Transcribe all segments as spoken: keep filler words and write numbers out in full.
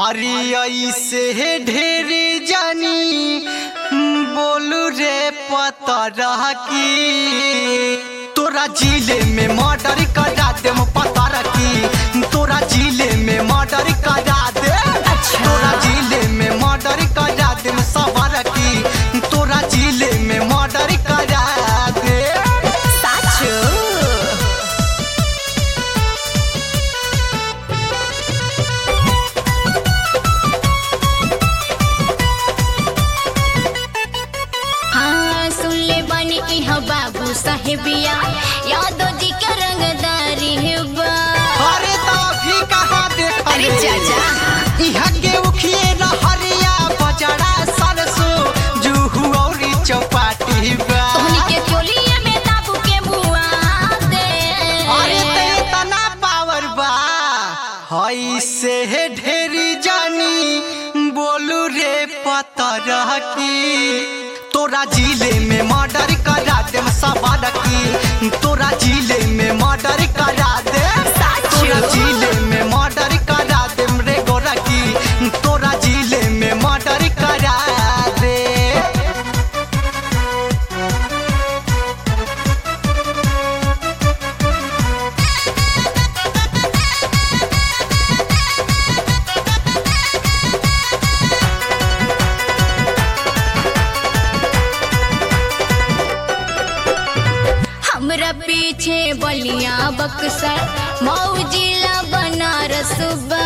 अरे ऐसे ढेर जानी बोलू रे पता की तोरा जिले में मर्डर करा दे पता रखी तोरा जिले में मर्डर करा दे तोरा जिले में मर्डर करा दे सब रखी तोरा जिले में मर्डर करा दे बाबू साहेबिया यादव जी के रंगदारी है बा। अरे तो भी कहा देख अरे चाचा यहाँ के उखिए रहरिया बजड़ा सरसो जुहू और चौपाटी बा तोहनी के चोलिए में दाबू के बुआ दे। अरे ते तना पावर बा हई से ढेरी जानी बोलू रे पता रखी तोरा जिले में मर्डर करा दे सवार की तोरा जिले में मर्डर करा दे तोरा जिले में मर्डर करा दे रे गोरा की तोरा जिले में मर्डर करा दे। हमरा पीछे बलिया बक्सर मऊ जिला बनारस बा।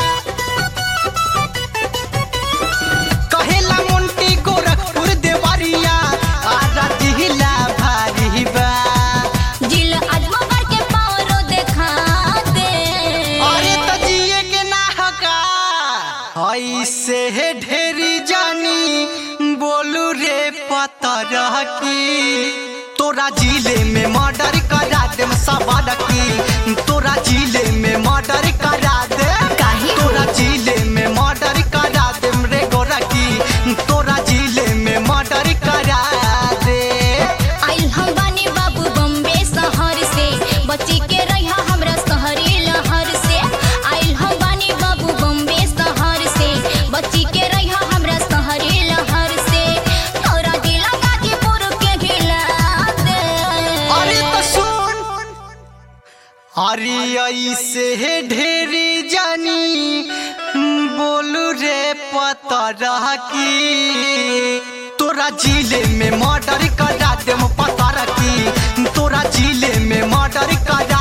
कहेला मुंटी गोरखपुर देवरिया आरा जिला भारी बा जिला आजमगढ़ के पावरो देखा दे। अरे तो जिए के ना हका हई से ढेरी जानी बोलू रे पता रखी तोरा जिले में मर्डर करा दे सवार की तोरा जिले में मर्डर करा दे तोरा जिले में मर्डर करा दे रे गोरा की तोरा जिले में मर्डर करा दे। आइल हम बानी बाबू बम्बे शहर से बची के रहिया हमरा शहरी लहर से। आइल हम बानी बाबू बम्बे शहर से बची के रहिया हमरा शहरी लहर से। तोरा जिला गाजीपुर के घिला दे। अरे तो सुन अरे ऐसे ढेरी जानी बोलू रे पता रखी तोरा जिले में मर्डर करा दे पता रखी तोरा जिले में मर्डर करा